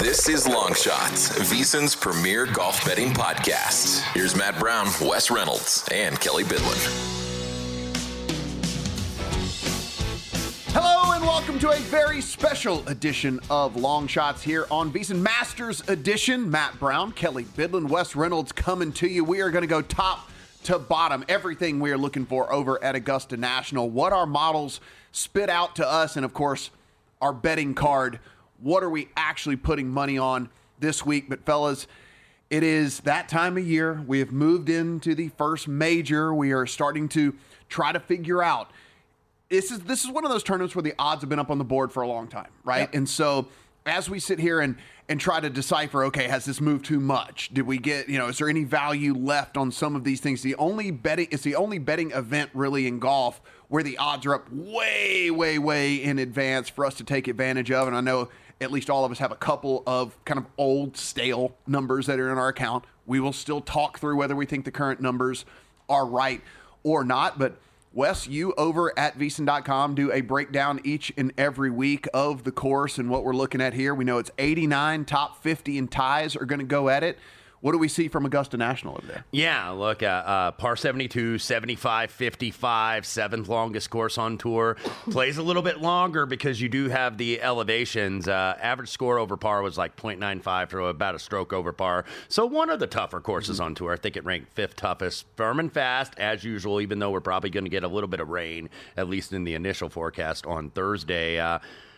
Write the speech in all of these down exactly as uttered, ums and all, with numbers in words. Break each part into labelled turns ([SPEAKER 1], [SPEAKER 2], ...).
[SPEAKER 1] This is Long Shots, VSiN's premier golf betting podcast. Here's Matt Brown, Wes Reynolds, and Kelly Bidlin.
[SPEAKER 2] Hello and welcome to a very special edition of Long Shots here on VSiN Masters Edition. Matt Brown, Kelly Bidlin, Wes Reynolds coming to you. We are going to go top to bottom, everything we are looking for over at Augusta National, what our models spit out to us, and of course, our betting card. What are we actually putting money on this week? But fellas, it is that time of year. We have moved into the first major. We are starting to try to figure out. This is this is one of those tournaments where the odds have been up on the board for a long time, right? Yep. And so as we sit here and and try to decipher, okay, has this moved too much? Did we get, you know, is there any value left on some of these things? The only betting, it's the only betting event really in golf where the odds are up way, way, way in advance for us to take advantage of. And I know at least all of us have a couple of kind of old, stale numbers that are in our account. We will still talk through whether we think the current numbers are right or not. But Wes, you over at V S I N dot com do a breakdown each and every week of the course and what we're looking at here. We know it's eighty-nine, top fifty, and ties are going to go at it. What do we see from Augusta National over there?
[SPEAKER 3] Yeah, look, uh, uh, par seventy-two, seventy-five, fifty-five, seventh longest course on tour. Plays a little bit longer because you do have the elevations. Uh, average score over par was like point nine five for about a stroke over par. So one of the tougher courses mm-hmm. on tour. I think it ranked fifth toughest. Firm and fast, as usual, even though we're probably going to get a little bit of rain, at least in the initial forecast on Thursday. Uh,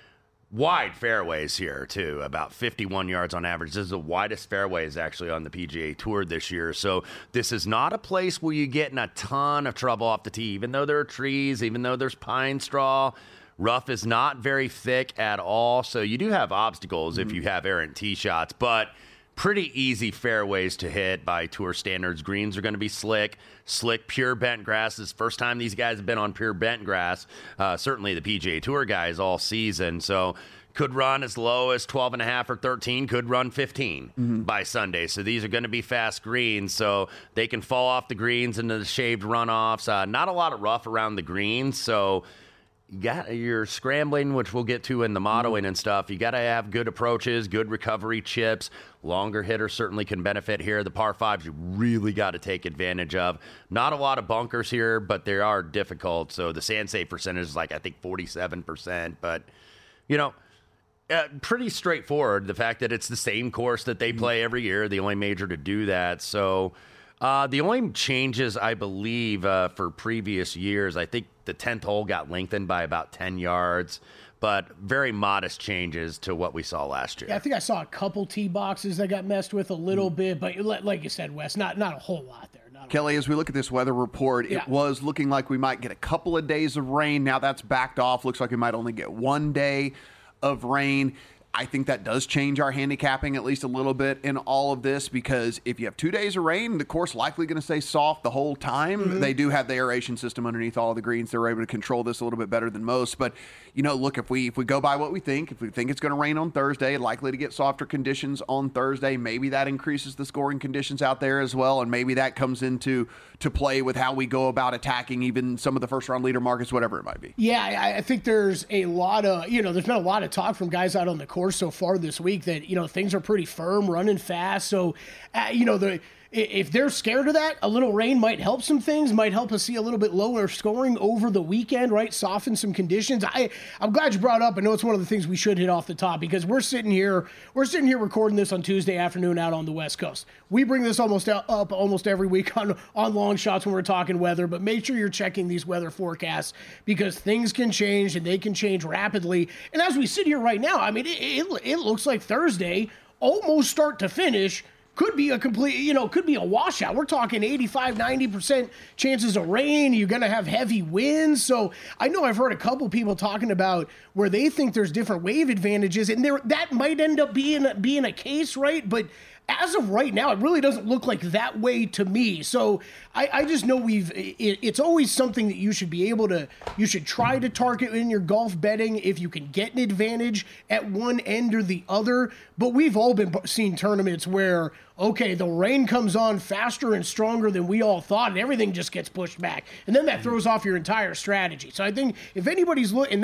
[SPEAKER 3] Wide fairways here, too, about fifty-one yards on average. This is the widest fairways, actually, on the P G A Tour this year. So this is not a place where you get in a ton of trouble off the tee, even though there are trees, even though there's pine straw. Rough is not very thick at all. So you do have obstacles mm-hmm. if you have errant tee shots, but pretty easy fairways to hit by tour standards. Greens are going to be slick, slick, pure bent grass. This is the first time these guys have been on pure bent grass. Uh, certainly the P G A Tour guys all season. So could run as low as twelve and a half or thirteen, could run fifteen mm-hmm. by Sunday. So these are going to be fast greens. So they can fall off the greens into the shaved runoffs. Uh, not a lot of rough around the greens. So you got you're scrambling, which we'll get to in the modeling and stuff. You got to have good approaches, good recovery chips. Longer hitters certainly can benefit here. The par fives you really got to take advantage of. Not a lot of bunkers here, but they are difficult. So the sand save percentage is like, I think, forty-seven percent. But, you know, uh, pretty straightforward. The fact that it's the same course that they play every year, the only major to do that. So uh, the only changes, I believe, uh, for previous years, I think the tenth hole got lengthened by about ten yards, but very modest changes to what we saw last year.
[SPEAKER 4] Yeah, I think I saw a couple tee boxes that got messed with a little mm. bit, but like you said, Wes, not not a whole lot there. Not
[SPEAKER 2] Kelly, as we look at this weather report, yeah. it was looking like we might get a couple of days of rain. Now that's backed off. Looks like we might only get one day of rain. I think that does change our handicapping at least a little bit in all of this, because if you have two days of rain, the course likely going to stay soft the whole time. Mm-hmm. They do have the aeration system underneath all of the greens. They're able to control this a little bit better than most. But, you know, look, if we if we go by what we think, if we think it's going to rain on Thursday, likely to get softer conditions on Thursday, maybe that increases the scoring conditions out there as well, and maybe that comes into to play with how we go about attacking even some of the first-round leader markets, whatever it might be.
[SPEAKER 4] Yeah, I, I think there's a lot of, you know, there's been a lot of talk from guys out on the course so far this week that, you know, things are pretty firm, running fast. So, uh, you know, the if they're scared of that, a little rain might help some things, might help us see a little bit lower scoring over the weekend, right? Soften some conditions. I, I'm glad you brought up. I know it's one of the things we should hit off the top, because we're sitting here, we're sitting here recording this on Tuesday afternoon out on the West Coast. We bring this almost up almost every week on, on Long Shots when we're talking weather, but make sure you're checking these weather forecasts, because things can change and they can change rapidly. And as we sit here right now, I mean, it, it, it looks like Thursday, almost start to finish, could be a complete, you know, could be a washout. We're talking eighty-five, ninety percent chances of rain. You're going to have heavy winds. So I know I've heard a couple people talking about where they think there's different wave advantages, and there that might end up being, being a case, right? But as of right now, it really doesn't look like that way to me. So I, I just know we've, it, it's always something that you should be able to, you should try to target in your golf betting if you can get an advantage at one end or the other. But we've all been seeing tournaments where, okay, the rain comes on faster and stronger than we all thought, and everything just gets pushed back. And then that throws off your entire strategy. So I think if anybody's looking,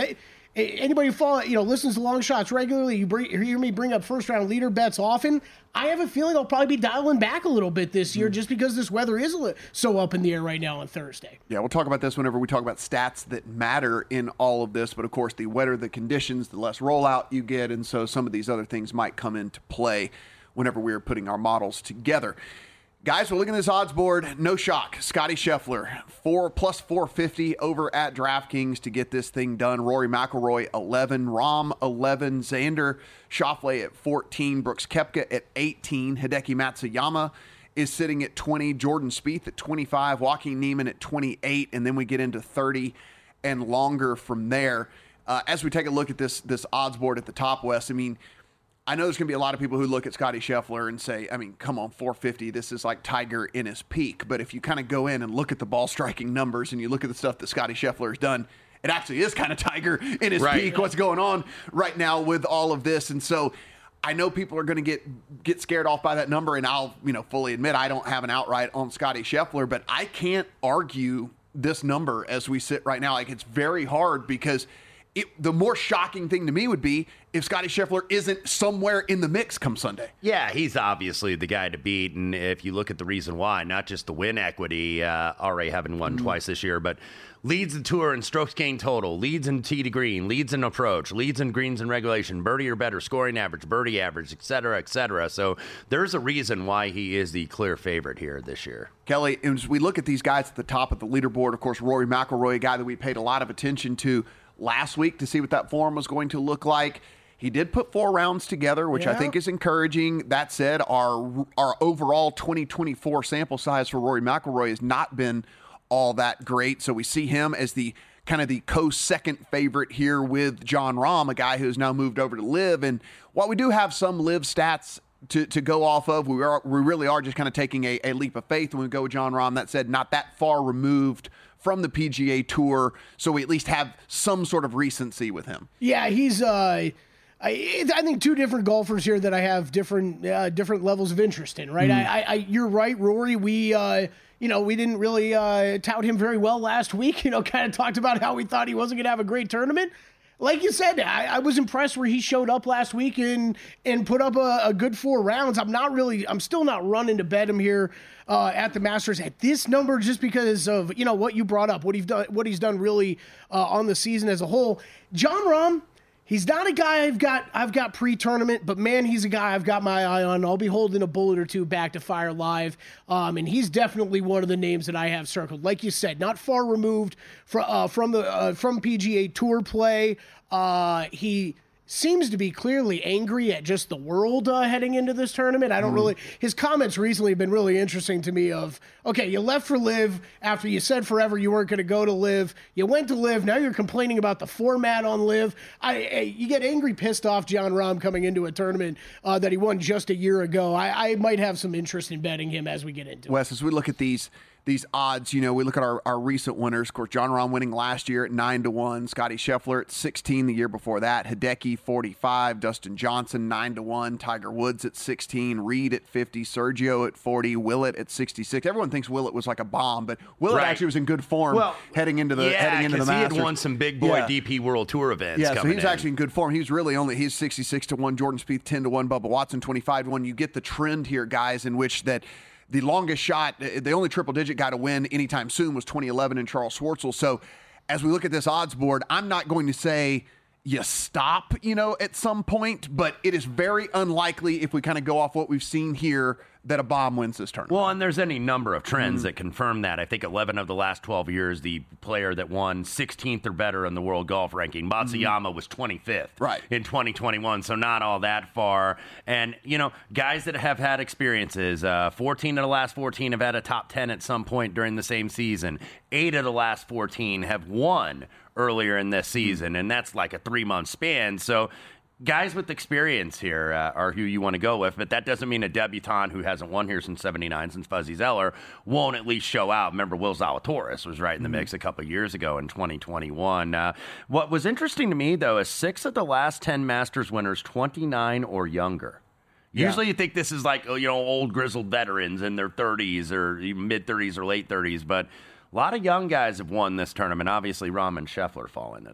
[SPEAKER 4] anybody who follow, you know, listens to Long Shots regularly, you, bring, you hear me bring up first round leader bets often. I have a feeling I'll probably be dialing back a little bit this year, just because this weather is so up in the air right now on Thursday.
[SPEAKER 2] Yeah, we'll talk about this whenever we talk about stats that matter in all of this. But of course, the wetter the conditions, the less rollout you get, and so some of these other things might come into play whenever we're putting our models together. Guys, we're looking at this odds board. No shock. Scotty Scheffler, four plus four fifty over at DraftKings to get this thing done. Rory McIlroy, eleven. Rahm, eleven. Xander Schauffele at fourteen. Brooks Koepka at eighteen. Hideki Matsuyama is sitting at twenty. Jordan Spieth at twenty-five. Joaquin Niemann at twenty-eight. And then we get into thirty and longer from there. Uh, as we take a look at this, this odds board at the top, Wes, I mean, I know there's going to be a lot of people who look at Scotty Scheffler and say, I mean, come on, four fifty, this is like Tiger in his peak. But if you kind of go in and look at the ball striking numbers and you look at the stuff that Scotty Scheffler has done, it actually is kind of Tiger in his
[SPEAKER 3] right.
[SPEAKER 2] peak, what's going on right now with all of this. And so I know people are going to get get scared off by that number, and I'll, you know, fully admit I don't have an outright on Scotty Scheffler, but I can't argue this number as we sit right now. Like, it's very hard because It, the more shocking thing to me would be if Scotty Scheffler isn't somewhere in the mix come Sunday.
[SPEAKER 3] Yeah, he's obviously the guy to beat. And if you look at the reason why, not just the win equity, uh, already having won mm-hmm. twice this year, but leads the tour in strokes gained total, leads in tee to green, leads in approach, leads in greens and regulation, birdie or better, scoring average, birdie average, et cetera, et cetera. So there's a reason why he is the clear favorite here this year.
[SPEAKER 2] Kelly, as we look at these guys at the top of the leaderboard, of course, Rory McIlroy, a guy that we paid a lot of attention to last week to see what that form was going to look like. He did put four rounds together, which yeah. I think is encouraging. That said, our our overall twenty twenty-four sample size for Rory McIlroy has not been all that great. So we see him as the kind of the co-second favorite here with Jon Rahm, a guy who's now moved over to LIV. And while we do have some LIV stats to, to go off of, we are we really are just kind of taking a, a leap of faith when we go with Jon Rahm. That said, not that far removed from the P G A Tour, so we at least have some sort of recency with him.
[SPEAKER 4] Yeah, he's, uh, I, I think, two different golfers here that I have different uh, different levels of interest in, right? Mm. I, I, you're right, Rory. We, uh, you know, we didn't really uh, tout him very well last week. You know, kind of talked about how we thought he wasn't going to have a great tournament. Like you said, I, I was impressed where he showed up last week and and put up a, a good four rounds. I'm not really, I'm still not running to bet him here uh, at the Masters at this number, just because of, you know, what you brought up, what he's done, what he's done really uh, on the season as a whole. Jon Rahm, he's not a guy I've got I've got pre-tournament, but man, he's a guy I've got my eye on. I'll be holding a bullet or two back to Fire Live, um, and he's definitely one of the names that I have circled. Like you said, not far removed from uh, from the uh, from P G A Tour play. Uh, he seems to be clearly angry at just the world uh, heading into this tournament. I don't mm. really, his comments recently have been really interesting to me of, okay, you left for LIV after you said forever you weren't going to go to LIV. You went to LIV. Now you're complaining about the format on LIV. I, I you get angry, pissed off Jon Rahm coming into a tournament uh, that he won just a year ago. I, I might have some interest in betting him as we get into
[SPEAKER 2] Wes,
[SPEAKER 4] it.
[SPEAKER 2] as we look at these, These odds, you know, we look at our, our recent winners. Of course, Jon Rahm winning last year at nine to one. Scotty Scheffler at sixteen the year before that. Hideki forty-five. Dustin Johnson nine to one. Tiger Woods at sixteen. Reed at fifty. Sergio at forty. Willett at sixty-six. Everyone thinks Willett was like a bomb, but Willett right. actually was in good form well, heading into the
[SPEAKER 3] yeah,
[SPEAKER 2] heading into the Masters.
[SPEAKER 3] He had won some big boy yeah. D P World Tour events.
[SPEAKER 2] Yeah, so he's
[SPEAKER 3] in.
[SPEAKER 2] actually in good form. He's really only he's sixty-six to one. Jordan Spieth ten to one. Bubba Watson twenty-five to one. You get the trend here, guys, in which that. The longest shot, the only triple-digit guy to win anytime soon was twenty eleven and Charles Schwartzel. So as we look at this odds board, I'm not going to say you stop, you know, at some point, but it is very unlikely if we kind of go off what we've seen here that a bomb wins this tournament.
[SPEAKER 3] Well, and there's any number of trends mm-hmm. that confirm that. I think eleven of the last twelve years, the player that won sixteenth or better in the world golf ranking, Matsuyama, mm-hmm. was twenty-fifth
[SPEAKER 2] right.
[SPEAKER 3] in twenty twenty-one, so not all that far. And, you know, guys that have had experiences, uh, fourteen of the last fourteen have had a top ten at some point during the same season. Eight of the last fourteen have won earlier in this season, and that's like a three-month span. So guys with experience here uh, are who you want to go with, but that doesn't mean a debutant who hasn't won here since seventy-nine, since Fuzzy Zeller, won't at least show out. Remember, Will Zalatoris was right in the mm-hmm. mix a couple years ago in twenty twenty-one. Uh, what was interesting to me, though, is six of the last ten Masters winners, twenty-nine or younger. Yeah. Usually you think this is like, you know, old grizzled veterans in their thirties or mid-thirties or late thirties, but a lot of young guys have won this tournament. Obviously, Rahm and Scheffler fall into that.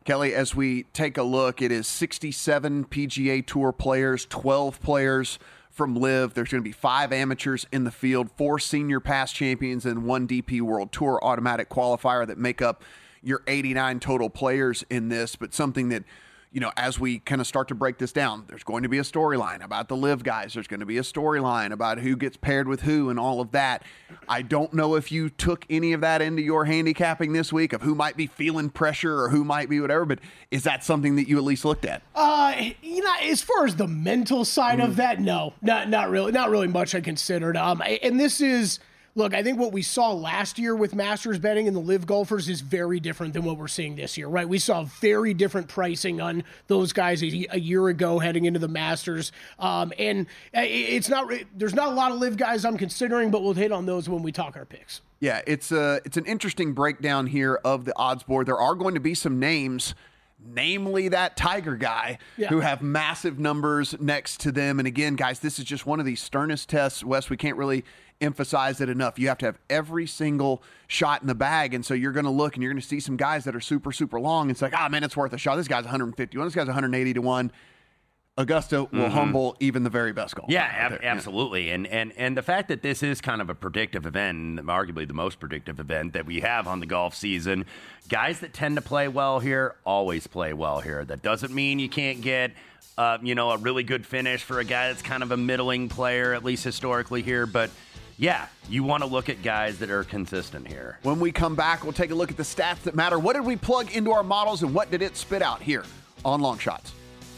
[SPEAKER 2] Kelly, as we take a look, it is sixty-seven P G A Tour players, twelve players from Live. There's going to be five amateurs in the field, four senior past champions, and one D P World Tour automatic qualifier that make up your eighty-nine total players in this. But something that, you know, as we kind of start to break this down, there's going to be a storyline about the Live guys. There's going to be a storyline about who gets paired with who and all of that. I don't know if you took any of that into your handicapping this week of who might be feeling pressure or who might be whatever, but is that something that you at least looked at?
[SPEAKER 4] Uh, you know, as far as the mental side mm. of that, no, not not really, not really much I considered. Um, and this is. Look, I think what we saw last year with Masters betting and the Live golfers is very different than what we're seeing this year, right? We saw very different pricing on those guys a, a year ago heading into the Masters. Um, and it's not, there's not a lot of Live guys I'm considering, but we'll hit on those when we talk our picks.
[SPEAKER 2] Yeah, it's a, it's an interesting breakdown here of the odds board. There are going to be some names, namely that Tiger guy, yeah. who have massive numbers next to them. And again, guys, this is just one of these sternest tests, Wes. We can't really emphasize it enough. You have to have every single shot in the bag. And so you're going to look and you're going to see some guys that are super, super long. It's like, ah, oh, man, it's worth a shot. This guy's one hundred fifty to one. This guy's one hundred eighty to one. Augusta will mm-hmm. humble even the very best golfer.
[SPEAKER 3] Yeah, ab- absolutely. Yeah. And, and and the fact that this is kind of a predictive event, and arguably the most predictive event that we have on the golf season, guys that tend to play well here always play well here. That doesn't mean you can't get uh, you know, a really good finish for a guy that's kind of a middling player, at least historically here. But yeah, you want to look at guys that are consistent here.
[SPEAKER 2] When we come back, we'll take a look at the stats that matter. What did we plug into our models and what did it spit out here on Long Shots?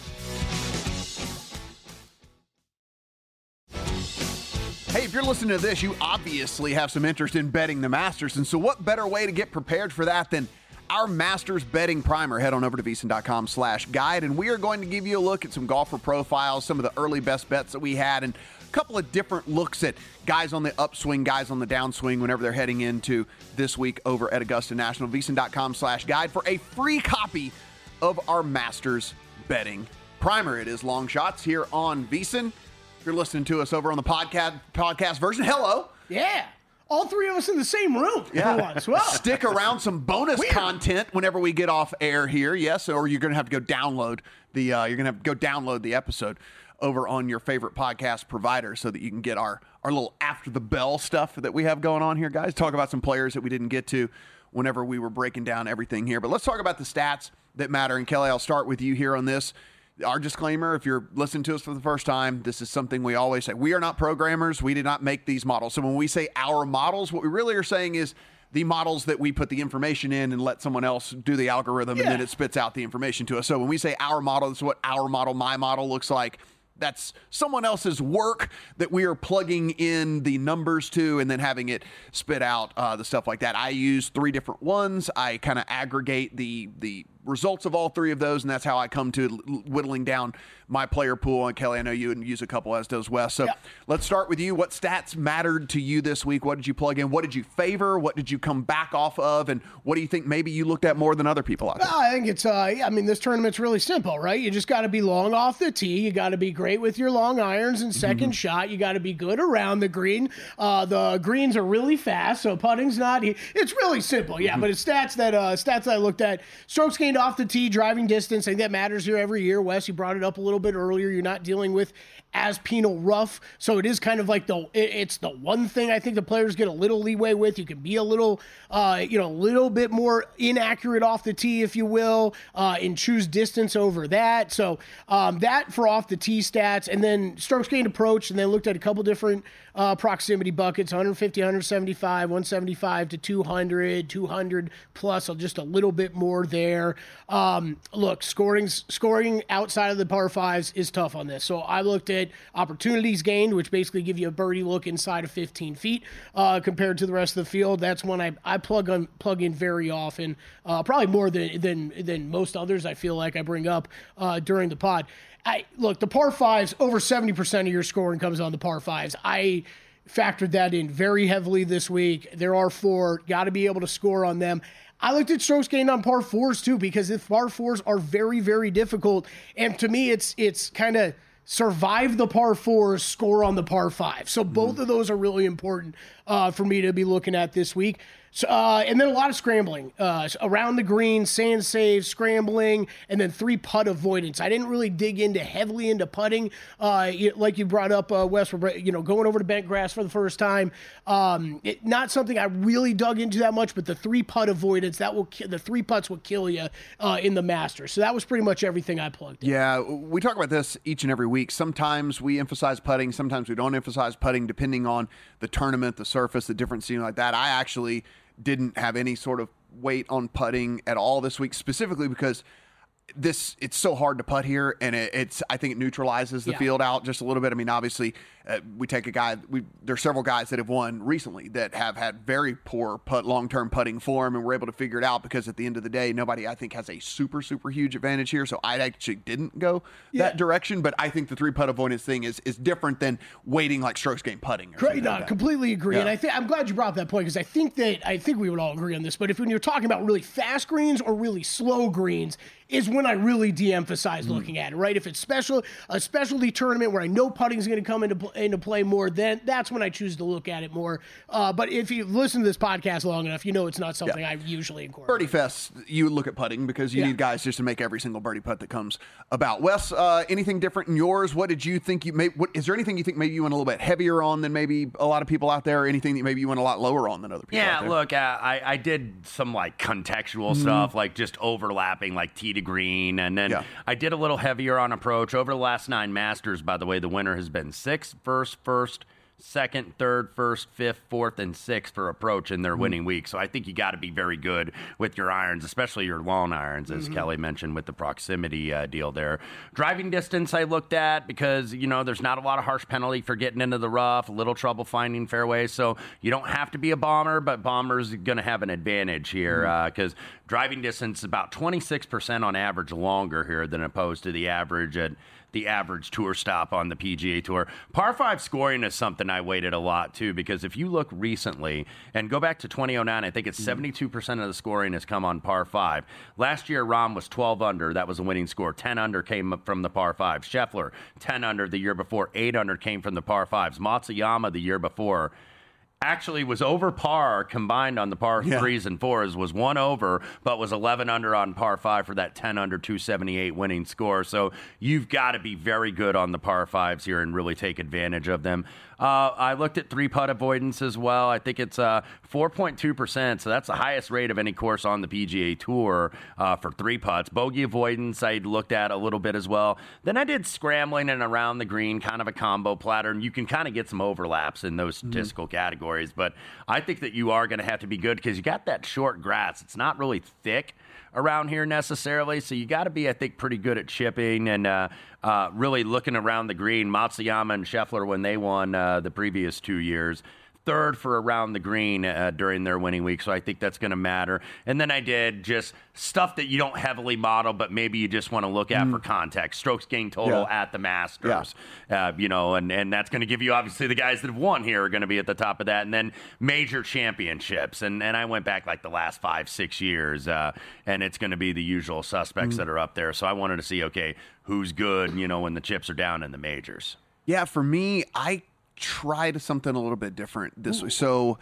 [SPEAKER 2] Hey, if you're listening to this, you obviously have some interest in betting the Masters. And so what better way to get prepared for that than our Masters betting primer? Head on over to VSiN.com slash guide. And we are going to give you a look at some golfer profiles, some of the early best bets that we had, and a couple of different looks at guys on the upswing, guys on the downswing whenever they're heading into this week over at Augusta National. VSiN.com slash guide for a free copy of our Masters betting primer. It is Long Shots here on VSiN. If you're listening to us over on the podcast podcast version, hello.
[SPEAKER 4] Yeah. All three of us in the same room
[SPEAKER 2] yeah.
[SPEAKER 4] for once. Well,
[SPEAKER 2] stick around, some bonus Weird. content whenever we get off air here. Yes, or you're going to have to go download the uh, you're going to have to go download the episode over on your favorite podcast provider so that you can get our our little after the bell stuff that we have going on here, guys. Talk about some players that we didn't get to whenever we were breaking down everything here. But let's talk about the stats that matter. And Kelly, I'll start with you here on this. Our disclaimer, if you're listening to us for the first time, this is something we always say. We are not programmers. We did not make these models. So when we say our models, what we really are saying is the models that we put the information in and let someone else do the algorithm, yeah. and then it spits out the information to us. So when we say our model, this is what our model, my model looks like. That's someone else's work that we are plugging in the numbers to and then having it spit out uh, the stuff like that. I use three different ones. I kind of aggregate the the results of all three of those, and that's how I come to whittling down my player pool. And Kelly, I know you and use a couple, as does Wes. So yeah. let's start with you. What stats mattered to you this week? What did you plug in? What did you favor? What did you come back off of? And what do you think maybe you looked at more than other people out there?
[SPEAKER 4] Well, I think it's, uh, yeah, I mean, this tournament's really simple, right? You just got to be long off the tee. You got to be great with your long irons and second mm-hmm. shot. You got to be good around the green. Uh, the greens are really fast, so putting's not, it's really simple. Yeah, mm-hmm. but it's stats that, uh, stats that I looked at. Strokes gained off the tee, driving distance. I think that matters here every year. Wes, you brought it up a little bit earlier. You're not dealing with as penal rough, so it is kind of like the it, it's the one thing I think the players get a little leeway with. You can be a little uh you know a little bit more inaccurate off the tee, if you will, uh and choose distance over that. So um that for off the tee stats, and then strokes gained approach, and then looked at a couple different uh proximity buckets: one fifty, one seventy-five, one seventy-five to two hundred, two hundred plus, so just a little bit more there. Um look, scoring scoring outside of the par fives is tough on this. So I looked at opportunities gained, which basically give you a birdie look inside of fifteen feet uh, compared to the rest of the field. That's one I, I plug on plug in very often, uh, probably more than, than than most others I feel like I bring up uh, during the pod. I look, the par fives, over seventy percent of your scoring comes on the par fives. I factored that in very heavily this week. There are four, got to be able to score on them. I looked at strokes gained on par fours too, because the par fours are very, very difficult. And to me, it's it's kind of survive the par fours, score on the par five. So both mm-hmm. of those are really important uh, for me to be looking at this week. So, uh, and then a lot of scrambling uh, around the green, sand save, scrambling, and then three putt avoidance. I didn't really dig into heavily into putting, uh, like you brought up, uh, Wes. You know, going over to bent grass for the first time. Um, it, not something I really dug into that much, but the three putt avoidance that will ki- the three putts will kill you uh, in the Masters. So that was pretty much everything I plugged in.
[SPEAKER 2] Yeah, we talk about this each and every week. Sometimes we emphasize putting, sometimes we don't emphasize putting, depending on the tournament, the surface, the different scene like that. I actually didn't have any sort of weight on putting at all this week, specifically because this it's so hard to putt here, and it, it's I think it neutralizes the
[SPEAKER 4] yeah.
[SPEAKER 2] field out just a little bit. I mean, obviously, uh, we take a guy. We there's several guys that have won recently that have had very poor putt, long-term putting form, and we're able to figure it out because at the end of the day, nobody I think has a super super huge advantage here. So I actually didn't go
[SPEAKER 4] yeah.
[SPEAKER 2] that direction, but I think the three putt avoidance thing is is different than waiting like strokes gained putting. Or
[SPEAKER 4] Great, no,
[SPEAKER 2] like that.
[SPEAKER 4] completely agree,
[SPEAKER 2] Yeah.
[SPEAKER 4] and I think I'm glad you brought up that point because I think that I think we would all agree on this. But if when you're talking about really fast greens or really slow greens, is when I really de-emphasize looking at it, right? If it's special, a specialty tournament where I know putting is going to come into pl- into play more, then that's when I choose to look at it more. Uh, but if you listen to this podcast long enough, you know it's not something
[SPEAKER 2] Yeah.
[SPEAKER 4] I usually incorporate.
[SPEAKER 2] Birdie Fest, you look at putting because you
[SPEAKER 4] Yeah.
[SPEAKER 2] need guys just to make every single birdie putt that comes about. Wes, uh, anything different in yours? What did you think you may? What is there anything you think maybe you went a little bit heavier on than maybe a lot of people out there, or anything that maybe you went a lot lower on than other people?
[SPEAKER 3] Yeah,
[SPEAKER 2] out there?
[SPEAKER 3] look, uh, I, I did some like contextual
[SPEAKER 2] Mm-hmm.
[SPEAKER 3] stuff, like just overlapping like tee to green. And then
[SPEAKER 2] Yeah.
[SPEAKER 3] I did a little heavier on approach. Over the last nine Masters, by the way, the winner has been sixth, first, first, second, third, first, fifth, fourth, and sixth for approach in their
[SPEAKER 2] Mm-hmm.
[SPEAKER 3] winning week. So I think you got to be very good with your irons, especially your long irons, as
[SPEAKER 2] Mm-hmm.
[SPEAKER 3] Kelly mentioned with the proximity uh, deal there. Driving distance I looked at because, you know, there's not a lot of harsh penalty for getting into the rough, a little trouble finding fairways. So you don't have to be a bomber, but bomber's going to have an advantage here because uh, driving distance is about twenty-six percent on average longer here than opposed to the average at the average tour stop on the P G A Tour. Par five scoring is something I weighted a lot too, because if you look recently and go back to twenty oh nine, I think it's seventy-two percent of the scoring has come on par five. Last year, Rahm was twelve under. That was a winning score. ten under came up from the par five. Scheffler, ten under the year before. eight under came from the par fives. Matsuyama the year before actually was over par combined on the par
[SPEAKER 2] Yeah.
[SPEAKER 3] threes and fours, was one over, but was eleven under on par five for that ten under two seventy-eight winning score. So you've got to be very good on the par fives here and really take advantage of them. Uh, I looked at three putt avoidance as well. I think it's uh, four point two percent, so that's the highest rate of any course on the P G A Tour uh, for three putts. Bogey avoidance I looked at a little bit as well. Then I did scrambling and around the green, kind of a combo platter, and you can kind of get some overlaps in those statistical mm-hmm. categories. But I think that you are going to have to be good because you got that short grass. It's not really thick around here necessarily, so you got to be, I think, pretty good at chipping and uh, uh, really looking around the green. Matsuyama and Scheffler, when they won uh, the previous two years, third for around the green uh, during their winning week, so I think that's going to matter. And then I did just stuff that you don't heavily model, but maybe you just want to look at mm. for context. Strokes gained total
[SPEAKER 2] yeah.
[SPEAKER 3] at the Masters, yeah. uh, you know, and, and that's going to give you, obviously, the guys that have won here are going to be at the top of that. And then major championships, and, and I went back like the last five, six years, uh, and it's going to be the usual suspects mm. that are up there. So I wanted to see, okay, who's good, you know, when the chips are down in the majors.
[SPEAKER 2] Yeah, for me, I tried something a little bit different this way. So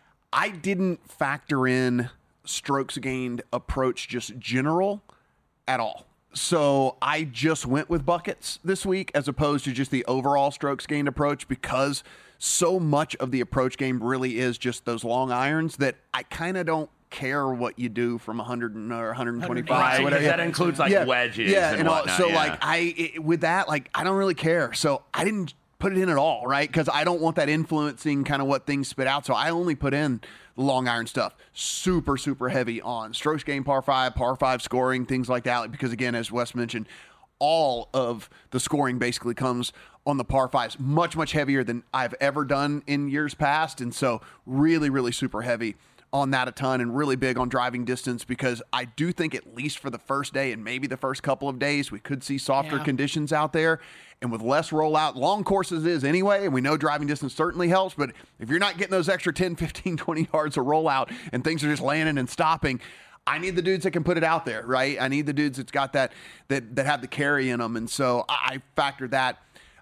[SPEAKER 2] I didn't factor in strokes gained approach just general at all. So I just went with buckets this week as opposed to just the overall strokes gained approach because so much of the approach game really is just those long irons that I kind of don't care what you do from one hundred or one twenty-five.
[SPEAKER 3] Right,
[SPEAKER 2] or whatever.
[SPEAKER 3] that includes like
[SPEAKER 2] yeah.
[SPEAKER 3] wedges
[SPEAKER 2] yeah,
[SPEAKER 3] and,
[SPEAKER 2] and all,
[SPEAKER 3] whatnot.
[SPEAKER 2] So
[SPEAKER 3] yeah.
[SPEAKER 2] like I, it, with that, like I don't really care. So I didn't put it in at all, right? Because I don't want that influencing kind of what things spit out. So I only put in the long iron stuff. Super, super heavy on strokes gained par five, par five scoring, things like that. Because again, as Wes mentioned, all of the scoring basically comes on the par fives, much, much heavier than I've ever done in years past. And so really, really super heavy on that a ton and really big on driving distance because I do think at least for the first day and maybe the first couple of days, we could see softer
[SPEAKER 4] yeah.
[SPEAKER 2] conditions out there. And with less rollout, long courses is anyway, and we know driving distance certainly helps, but if you're not getting those extra ten, fifteen, twenty yards of rollout and things are just landing and stopping, I need the dudes that can put it out there, right? I need the dudes that's got that, that, that have the carry in them. And so I factored that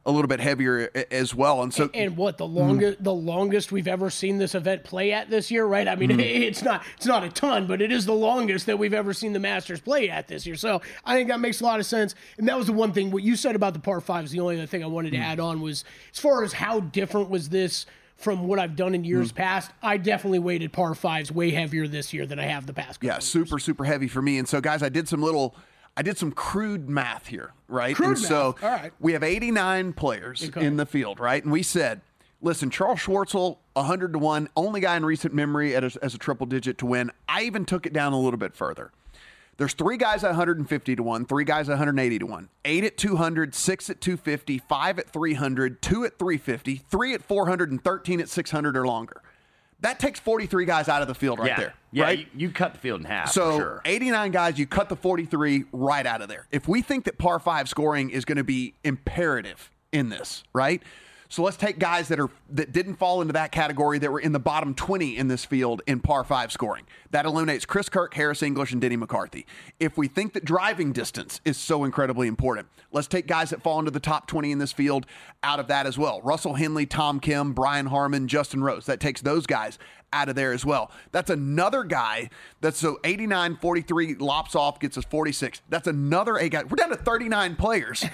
[SPEAKER 2] a little bit heavier as well. And so,
[SPEAKER 4] and, and what the longest mm. the longest we've ever seen this event play at this year, right? I mean, mm. it's not it's not a ton, but it is the longest that we've ever seen the Masters play at this year. So I think that makes a lot of sense. And that was the one thing what you said about the par fives. The only other thing I wanted to mm. add on was as far as how different was this from what I've done in years mm. past. I definitely weighted par fives way heavier this year than I have the past couple
[SPEAKER 2] Yeah, super years. super heavy for me. And so, guys, I did some little. I did some crude math here, right?
[SPEAKER 4] Crude
[SPEAKER 2] and
[SPEAKER 4] math.
[SPEAKER 2] so
[SPEAKER 4] All right.
[SPEAKER 2] we have eighty-nine players
[SPEAKER 4] okay.
[SPEAKER 2] in the field, right? And we said, listen, Charles Schwartzel, one hundred to one, only guy in recent memory at a, as a triple digit to win. I even took it down a little bit further. There's three guys at one hundred fifty to one, three guys at one hundred eighty to one, eight at two hundred, six at two fifty, five at three hundred, two at three fifty, three at four hundred, and thirteen at six hundred or longer. That takes forty-three guys out of the field right
[SPEAKER 3] yeah.
[SPEAKER 2] there.
[SPEAKER 3] Yeah,
[SPEAKER 2] right?
[SPEAKER 3] you, you cut the field in half.
[SPEAKER 2] So
[SPEAKER 3] for sure.
[SPEAKER 2] eighty-nine guys, you cut the forty-three right out of there. If we think that par five scoring is going to be imperative in this, right? So let's take guys that are that didn't fall into that category that were in the bottom twenty in this field in par five scoring. That eliminates Chris Kirk, Harris English, and Denny McCarthy. If we think that driving distance is so incredibly important, let's take guys that fall into the top twenty in this field out of that as well. Russell Henley, Tom Kim, Brian Harmon, Justin Rose. That takes those guys out of there as well. That's another guy that's so eighty-nine, forty-three lops off, gets us forty-six. That's another eight guys. We're down to thirty-nine players.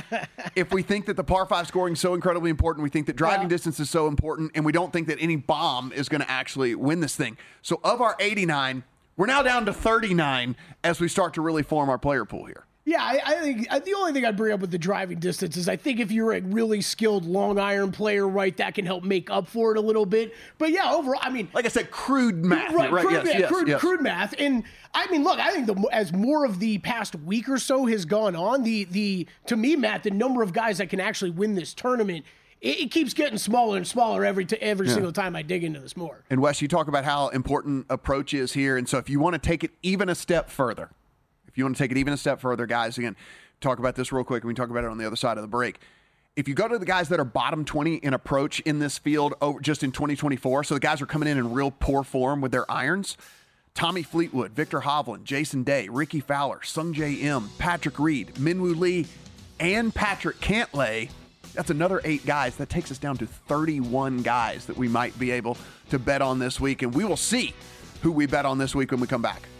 [SPEAKER 2] If we think that the par five scoring is so incredibly important, we think that driving
[SPEAKER 4] yeah.
[SPEAKER 2] distance is so important, and we don't think that any bomb is going to actually win this thing. So of our eighty-nine, we're now down to thirty-nine as we start to really form our player pool here.
[SPEAKER 4] Yeah, I, I think I, the only thing I'd bring up with the driving distance is I think if you're a really skilled long iron player, right, that can help make up for it a little bit. But yeah, overall, I mean,
[SPEAKER 2] like I said, crude math,
[SPEAKER 4] right?
[SPEAKER 2] right?
[SPEAKER 4] Crude,
[SPEAKER 2] Yes,
[SPEAKER 4] math,
[SPEAKER 2] yes,
[SPEAKER 4] crude,
[SPEAKER 2] yes.
[SPEAKER 4] crude math, and I mean, look, I think the, as more of the past week or so has gone on, the the to me, Matt, the number of guys that can actually win this tournament. It, it keeps getting smaller and smaller every t- every yeah. single time I dig into this more.
[SPEAKER 2] And Wes, you talk about how important approach is here, and so if you want to take it even a step further, if you want to take it even a step further, guys, again. Talk about this real quick, and we talk about it on the other side of the break. If you go to the guys that are bottom twenty in approach in this field over just in twenty twenty-four, so the guys are coming in in real poor form with their irons, Tommy Fleetwood, Victor Hovland, Jason Day, Ricky Fowler, Sungjae Im, Patrick Reed, Minwoo Lee, and Patrick Cantlay, that's another eight guys. That takes us down to thirty-one guys that we might be able to bet on this week, and we will see who we bet on this week when we come back.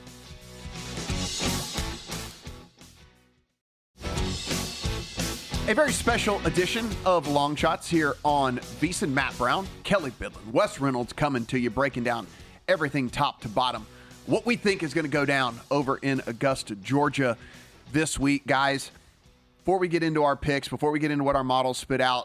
[SPEAKER 2] A very special edition of Long Shots here on VSiN. Matt Brown, Kelly Bidlin, Wes Reynolds coming to you, breaking down everything top to bottom. What we think is going to go down over in Augusta, Georgia this week, guys. Before we get into our picks, before we get into what our models spit out,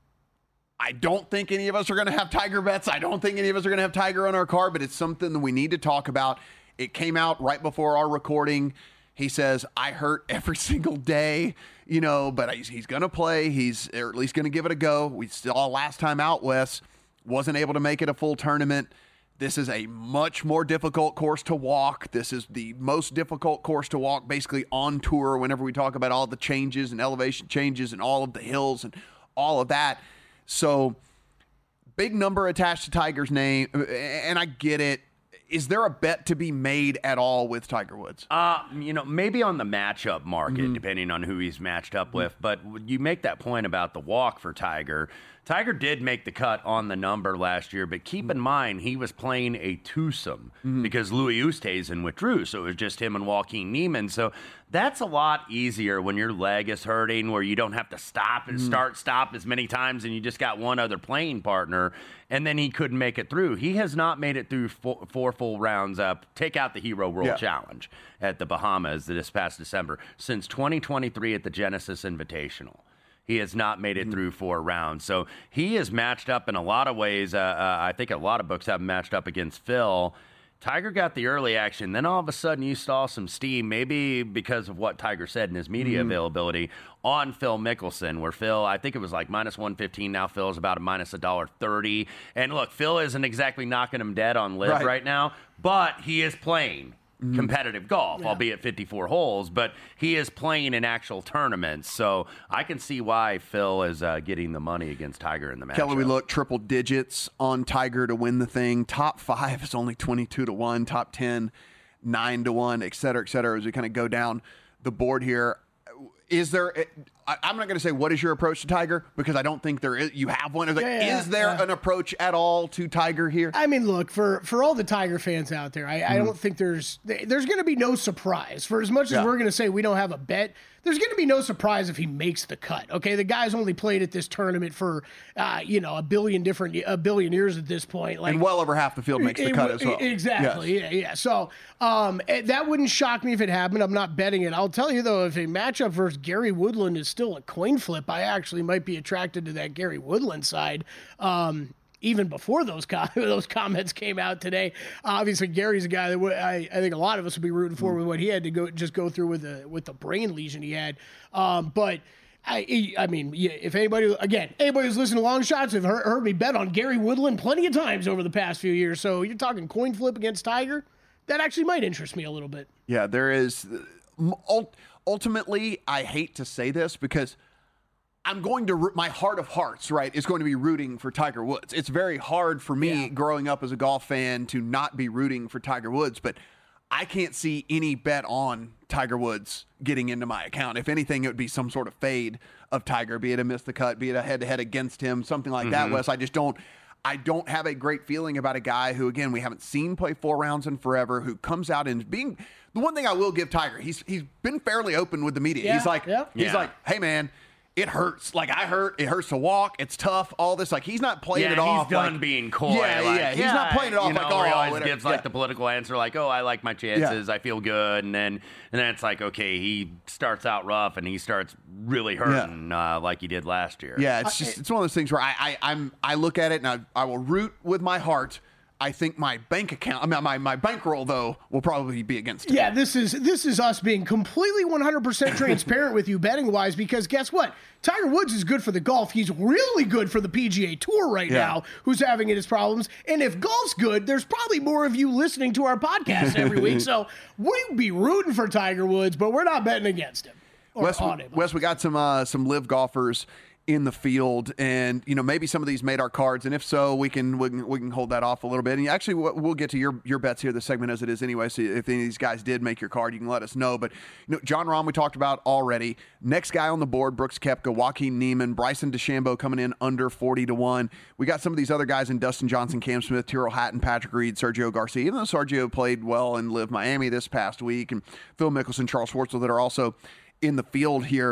[SPEAKER 2] I don't think any of us are going to have Tiger bets. I don't think any of us are going to have Tiger on our card, but it's something that we need to talk about. It came out right before our recording. He says, I hurt every single day, you know, but he's, he's going to play. He's or at least going to give it a go. We saw last time out, Wes, wasn't able to make it a full tournament. This is a much more difficult course to walk. This is the most difficult course to walk basically on tour whenever we talk about all the changes and elevation changes and all of the hills and all of that. So big number attached to Tiger's name, and I get it. Is there a bet to be made at all with Tiger Woods?
[SPEAKER 3] Uh, you know, maybe on the matchup market,
[SPEAKER 2] Mm-hmm.
[SPEAKER 3] depending on who he's matched up with. But you make that point about the walk for Tiger. Tiger did make the cut on the number last year, but keep in mind he was playing a twosome
[SPEAKER 2] Mm-hmm.
[SPEAKER 3] because Louis Oosthuizen withdrew, so it was just him and Joaquin Niemann. So that's a lot easier when your leg is hurting, where you don't have to stop and
[SPEAKER 2] Mm-hmm.
[SPEAKER 3] start, stop as many times, and you just got one other playing partner, and then he couldn't make it through. He has not made it through four, four full rounds up. Take out the Hero World
[SPEAKER 2] Yeah.
[SPEAKER 3] Challenge at the Bahamas this past December. Since twenty twenty-three at the Genesis Invitational, he has not made it
[SPEAKER 2] Mm-hmm.
[SPEAKER 3] through four rounds. So he is matched up in a lot of ways. Uh, uh, I think a lot of books have him matched up against Phil. Tiger got the early action. Then all of a sudden you saw some steam, maybe because of what Tiger said in his media
[SPEAKER 2] Mm-hmm.
[SPEAKER 3] availability on Phil Mickelson, where Phil, I think it was like minus one fifteen. Now Phil's about a minus one dollar thirty. And look, Phil isn't exactly knocking him dead on live
[SPEAKER 2] Right.
[SPEAKER 3] right now, but he is playing competitive golf,
[SPEAKER 4] Yeah.
[SPEAKER 3] albeit fifty-four holes, but he is playing in actual tournaments. So I can see why Phil is uh, getting the money against Tiger in the match.
[SPEAKER 2] Kelly, we look triple digits on Tiger to win the thing. Top five is only twenty-two to one. Top ten, nine to one, et cetera, et cetera, as we kind of go down the board here. Is there, I, I'm not going to say what is your approach to Tiger because I don't think there is. You have one. Like,
[SPEAKER 4] Yeah, yeah,
[SPEAKER 2] is there
[SPEAKER 4] yeah.
[SPEAKER 2] an approach at all to Tiger here?
[SPEAKER 4] I mean, look, for, for all the Tiger fans out there, I,
[SPEAKER 2] Mm.
[SPEAKER 4] I don't think there's there's going to be no surprise. For as much as
[SPEAKER 2] Yeah.
[SPEAKER 4] we're going to say we don't have a bet, there's going to be no surprise if he makes the cut. Okay, the guy's only played at this tournament for uh, you know a billion different a billion years at this point. Like,
[SPEAKER 2] And well over half the field makes the
[SPEAKER 4] It-
[SPEAKER 2] cut
[SPEAKER 4] it-
[SPEAKER 2] as well.
[SPEAKER 4] Exactly.
[SPEAKER 2] Yes.
[SPEAKER 4] Yeah, yeah. So um, it- that wouldn't shock me if it happened. I'm not betting it. I'll tell you though, if a matchup versus Gary Woodland is still a coin flip, I actually might be attracted to that Gary Woodland side. Um, even before those com- those comments came out today, obviously Gary's a guy that w- I, I think a lot of us would be rooting for with what he had to go just go through with the with the brain lesion he had. Um, but. I, I mean, yeah, if anybody, again, anybody who's listening to Long Shots have heard, heard me bet on Gary Woodland plenty of times over the past few years. So you're talking coin flip against Tiger? That actually might interest me a little bit.
[SPEAKER 2] Yeah, there is. ul- Ultimately, I hate to say this because I'm going to, root- my heart of hearts, right, is going to be rooting for Tiger Woods. It's very hard for me
[SPEAKER 4] Yeah.
[SPEAKER 2] growing up as a golf fan to not be rooting for Tiger Woods, but I can't see any bet on Tiger Woods getting into my account. If anything, it would be some sort of fade of Tiger, be it a miss the cut, be it a head-to-head against him, something like that, Wes. I just don't I don't have a great feeling about a guy who, again, we haven't seen play four rounds in forever, who comes out and being the one thing I will give Tiger, he's he's been fairly open with the media.
[SPEAKER 4] Yeah,
[SPEAKER 2] he's like
[SPEAKER 4] yeah.
[SPEAKER 2] he's
[SPEAKER 3] Yeah.
[SPEAKER 2] like, hey man, it hurts. Like I hurt. It hurts to walk. It's tough. All this. Like he's not playing
[SPEAKER 3] Yeah,
[SPEAKER 2] it off.
[SPEAKER 3] he's done
[SPEAKER 2] like,
[SPEAKER 3] being coy.
[SPEAKER 2] Yeah,
[SPEAKER 3] like,
[SPEAKER 2] yeah. He's not playing it off
[SPEAKER 3] you know,
[SPEAKER 2] like,
[SPEAKER 3] where he
[SPEAKER 2] oh,
[SPEAKER 3] always
[SPEAKER 2] whatever.
[SPEAKER 3] gives like
[SPEAKER 2] Yeah.
[SPEAKER 3] the political answer, like, "Oh, I like my chances. I feel good," and then and then it's like, okay, he starts out rough and he starts really hurting, uh, like he did last year.
[SPEAKER 2] Yeah, it's just it's one of those things where I, I I'm I look at it and I, I will root with my heart. I think my bank account, I mean, my my bankroll though, will probably be against it.
[SPEAKER 4] Yeah, this is this is us being completely one hundred percent transparent with you betting wise, because guess what? Tiger Woods is good for the golf. He's really good for the P G A Tour right
[SPEAKER 2] Yeah.
[SPEAKER 4] now, who's having its problems. And if golf's good, there's probably more of you listening to our podcast every week. So we'd be rooting for Tiger Woods, but we're not betting against him. Or
[SPEAKER 2] Wes,
[SPEAKER 4] on him.
[SPEAKER 2] Wes, we got some uh, some live golfers in the field, and you know maybe some of these made our cards, and if so, we can we can, we can hold that off a little bit. And actually, we'll get to your your bets here, the segment as it is anyway. So if any of these guys did make your card, you can let us know. But you know, John Rahm we talked about already. Next guy on the board, Brooks Koepka, Joaquin Niemann, Bryson DeChambeau coming in under forty to one. We got some of these other guys in Dustin Johnson, Cam Smith, Tyrrell Hatton, Patrick Reed, Sergio Garcia. Even though Sergio played well and lived Miami this past week, and Phil Mickelson, Charles Schwartzel that are also in the field here.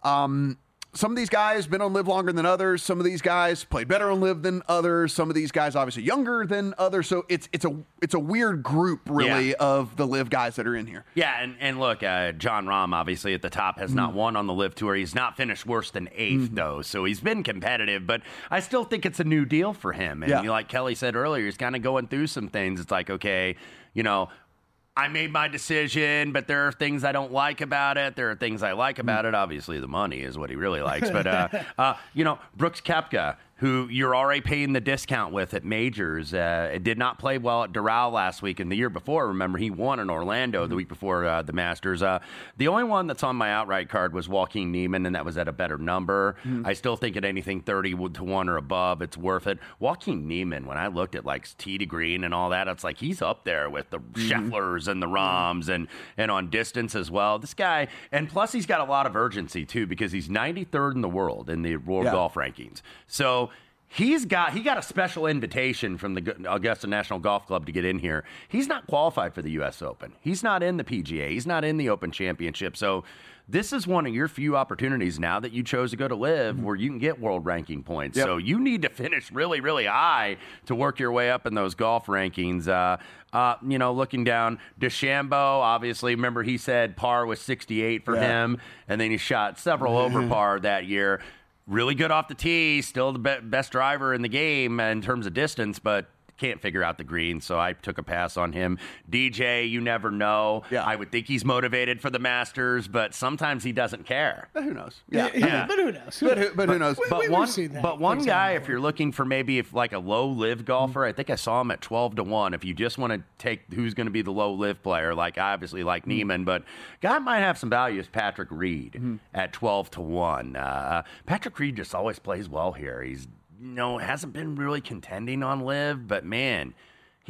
[SPEAKER 2] Um, Some of these guys been on Live longer than others. Some of these guys played better on Live than others. Some of these guys obviously younger than others. So it's it's a it's a weird group really
[SPEAKER 3] Yeah.
[SPEAKER 2] of the Live guys that are in here.
[SPEAKER 3] Yeah, and, and look, uh, John Rahm obviously at the top has not won on the Live Tour. He's not finished worse than eighth, though, so he's been competitive. But I still think it's a new deal for him. And
[SPEAKER 2] Yeah.
[SPEAKER 3] you know, like Kelly said earlier, he's kind of going through some things. It's like, okay, you know, I made my decision, but there are things I don't like about it. There are things I like about it. Obviously, the money is what he really likes. But, uh, uh, you know, Brooks Koepka, who you're already paying the discount with at majors, uh, it did not play well at Doral last week. And the year before, remember, he won in Orlando the week before uh, the Masters. Uh, the only one that's on my outright card was Joaquin Niemann, and that was at a better number. I still think at anything thirty to one or above, it's worth it. Joaquin Niemann, when I looked at like tee to green and all that, it's like he's up there with the Schefflers and the Rahms and, and on distance as well. This guy, and plus he's got a lot of urgency too, because he's ninety-third in the world in the World
[SPEAKER 2] Yeah.
[SPEAKER 3] Golf Rankings. So He's got he got a special invitation from the Augusta National Golf Club to get in here. He's not qualified for the U S Open. He's not in the P G A. He's not in the Open Championship. So this is one of your few opportunities now that you chose to go to Live where you can get world ranking points.
[SPEAKER 2] Yep.
[SPEAKER 3] So you need to finish really, really high to work your way up in those golf rankings. Uh, uh, you know, looking down, DeChambeau, obviously, remember he said par was sixty-eight for
[SPEAKER 2] Yeah.
[SPEAKER 3] him, and then he shot several over par that year. Really good off the tee, still the be- best driver in the game in terms of distance, but can't figure out the green, so I took a pass on him. D J, you never know.
[SPEAKER 2] Yeah.
[SPEAKER 3] I would think he's motivated for the Masters, but sometimes he doesn't care.
[SPEAKER 2] But who knows? Yeah.
[SPEAKER 4] Yeah, but who knows?
[SPEAKER 2] But who, but who knows?
[SPEAKER 4] We-
[SPEAKER 3] But
[SPEAKER 4] we've
[SPEAKER 3] one,
[SPEAKER 4] seen that.
[SPEAKER 3] but one
[SPEAKER 4] Things
[SPEAKER 3] guy,
[SPEAKER 4] happen
[SPEAKER 3] if you're looking for maybe if like a low live golfer,
[SPEAKER 2] Mm-hmm.
[SPEAKER 3] I think I saw him at twelve to one. If you just want to take who's going to be the low live player, like obviously like
[SPEAKER 2] Mm-hmm.
[SPEAKER 3] Neiman, but guy might have some value is Patrick Reed
[SPEAKER 2] Mm-hmm.
[SPEAKER 3] at twelve to one. Uh, Patrick Reed just always plays well here. He's you know hasn't been really contending on live, but man. He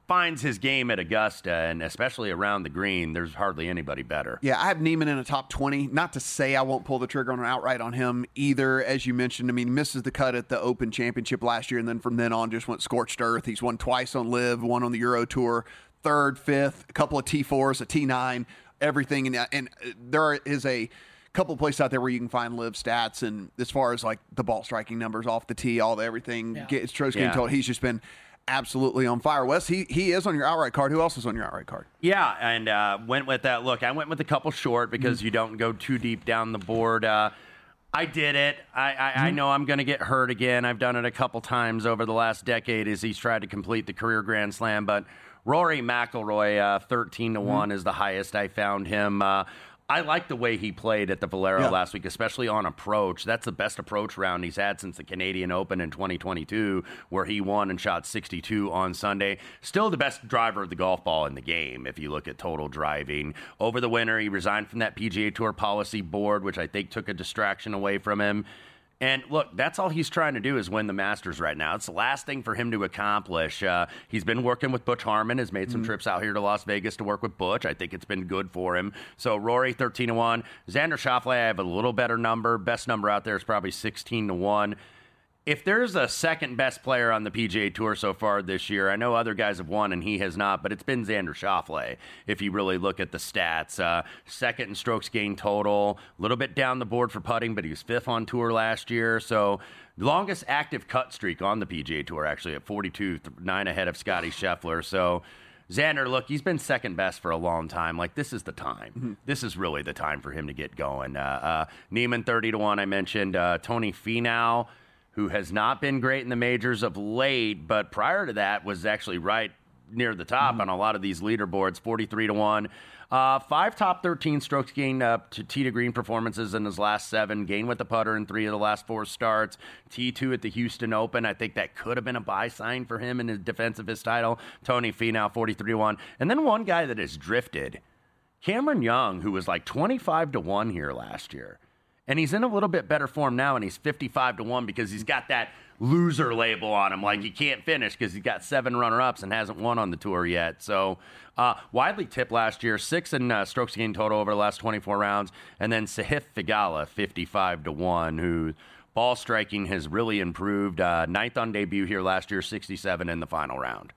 [SPEAKER 3] finds his game at Augusta, and especially around the green, there's hardly anybody better.
[SPEAKER 2] Yeah, I have Niemann in a top twenty. Not to say I won't pull the trigger on an outright on him either. As you mentioned, I mean, he misses the cut at the Open Championship last year, and then from then on just went scorched earth. He's won twice on Live, one on the Euro Tour, third, fifth, a couple of T fours, a T nine, everything. And, and there is a couple of places out there where you can find Live stats, and as far as like the ball striking numbers off the tee, all the everything,
[SPEAKER 4] yeah.
[SPEAKER 2] get strokes getting
[SPEAKER 3] Yeah.
[SPEAKER 2] told, he's just been absolutely on fire. Wes, he he is on your outright card. Who else is on your outright card?
[SPEAKER 3] Yeah, and uh, went with that. Look, I went with a couple short because mm-hmm. you don't go too deep down the board. Uh, I did it. I, I, mm-hmm. I know I'm going to get hurt again. I've done it a couple times over the last decade as he's tried to complete the career Grand Slam. But Rory McIlroy, uh, thirteen to one mm-hmm. is the highest I found him. Uh, I like the way he played at the Valero yeah. last week, especially on approach. That's the best approach round he's had since the Canadian Open in twenty twenty-two, where he won and shot sixty-two on Sunday. Still the best driver of the golf ball in the game, if you look at total driving. Over the winter, he resigned from that P G A Tour policy board, which I think took a distraction away from him. And look, that's all he's trying to do is win the Masters right now. It's the last thing for him to accomplish. Uh, he's been working with Butch Harmon, has made some mm. trips out here to Las Vegas to work with Butch. I think it's been good for him. So Rory, thirteen to one. Xander Schauffele, I have a little better number. Best number out there is probably sixteen to one. If there's a second best player on the P G A Tour so far this year, I know other guys have won and he has not, but it's been Xander Schauffele. If you really look at the stats, uh, second in strokes gained total, a little bit down the board for putting, but he was fifth on tour last year. So longest active cut streak on the P G A Tour, actually at forty-two, nine ahead of Scotty Scheffler. So Xander, look, he's been second best for a long time. Like, this is the time. Mm-hmm. This is really the time for him to get going. Uh, uh, Niemann, thirty to one, I mentioned. Uh, Tony Finau, who has not been great in the majors of late, but prior to that was actually right near the top mm-hmm. on a lot of these leaderboards, forty-three to one. Uh, five top thirteen strokes gained up to tee to green performances in his last seven. Gained with the putter in three of the last four starts. T two at the Houston Open. I think that could have been a buy sign for him in his defense of his title. Tony Finau, forty-three to one. And then one guy that has drifted, Cameron Young, who was like twenty-five to one here last year. And he's in a little bit better form now, and he's fifty-five to one because he's got that loser label on him. Like, he can't finish because he's got seven runner-ups and hasn't won on the tour yet. So, uh, widely tipped last year, six in uh, strokes gained total over the last twenty-four rounds. And then Sahith Theegala, fifty-five to one, who ball striking has really improved. Uh, ninth on debut here last year, sixty-seven in the final round.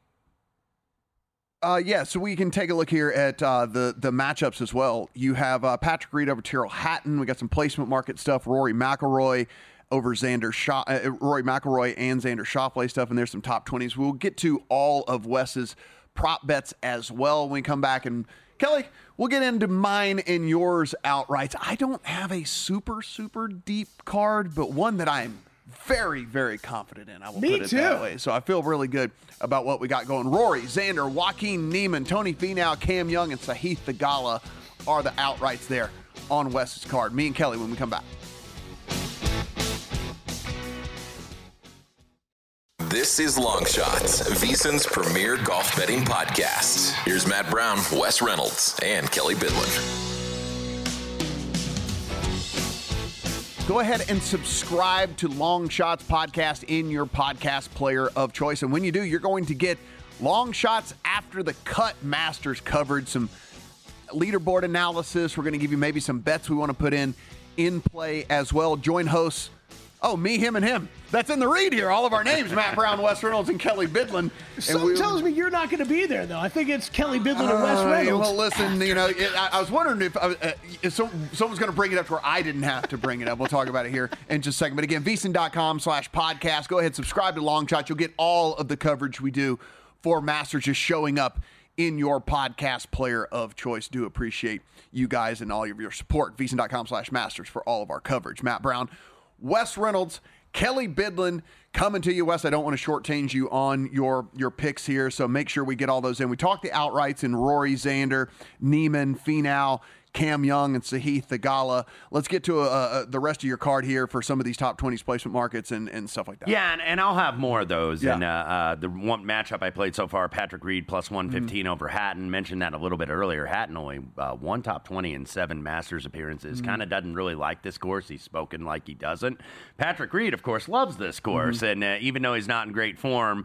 [SPEAKER 2] Uh, yeah, so we can take a look here at uh, the the matchups as well. You have uh, Patrick Reed over Tyrrell Hatton. We got some placement market stuff. Rory McIlroy over Xander Scha- uh, Rory McIlroy and Xander Schauffele stuff, and there's some top twenties. We'll get to all of Wes's prop bets as well when we come back. And Kelly, we'll get into mine and yours outright. I don't have a super super deep card, but one that I'm very, very confident in. I will
[SPEAKER 4] Me
[SPEAKER 2] put it
[SPEAKER 4] too.
[SPEAKER 2] that way. So I feel really good about what we got going. Rory, Xander, Joaquin Niemann, Tony Finau, Cam Young, and Sahith Theegala are the outrights there on Wes's card. Me and Kelly when we come back.
[SPEAKER 1] This is Long Shots, VSiN's premier golf betting podcast. Here's Matt Brown, Wes Reynolds, and Kelly Bidlin.
[SPEAKER 2] Go ahead and subscribe to Long Shots Podcast in your podcast player of choice. And when you do, you're going to get Long Shots After the Cut Masters coverage, some leaderboard analysis. We're going to give you maybe some bets we want to put in in play as well. Join hosts, oh, me, him, and him. That's in the read here. All of our names, Matt Brown, Wes Reynolds, and Kelly Bidlin.
[SPEAKER 4] Something we, tells me you're not going to be there, though. I think it's Kelly Bidlin
[SPEAKER 2] uh,
[SPEAKER 4] and Wes Reynolds.
[SPEAKER 2] Well, listen, you know, it, I, I was wondering if, uh, if some, someone's going to bring it up to where I didn't have to bring it up. We'll talk about it here in just a second. But again, VSiN.com slash podcast. Go ahead, subscribe to Long Shot. You'll get all of the coverage we do for Masters just showing up in your podcast player of choice. Do appreciate you guys and all of your support. VSiN.com slash Masters for all of our coverage. Matt Brown, Wes Reynolds, Kelly Bidlin coming to you, Wes. I don't want to shortchange you on your, your picks here, so make sure we get all those in. We talked the outrights in Rory, Xander, Niemann, Finau, Cam Young, and Sahith Theegala. Let's get to uh, uh, the rest of your card here for some of these top twenties placement markets and, and stuff like that.
[SPEAKER 3] Yeah, and, and I'll have more of those.
[SPEAKER 2] Yeah.
[SPEAKER 3] And uh, uh, the one matchup I played so far, Patrick Reed plus one fifteen mm-hmm. over Hatton. Mentioned that a little bit earlier. Hatton only uh, one top twenty in seven Masters appearances. Mm-hmm. Kind of doesn't really like this course. He's spoken like he doesn't. Patrick Reed, of course, loves this course. Mm-hmm. And uh, even though he's not in great form,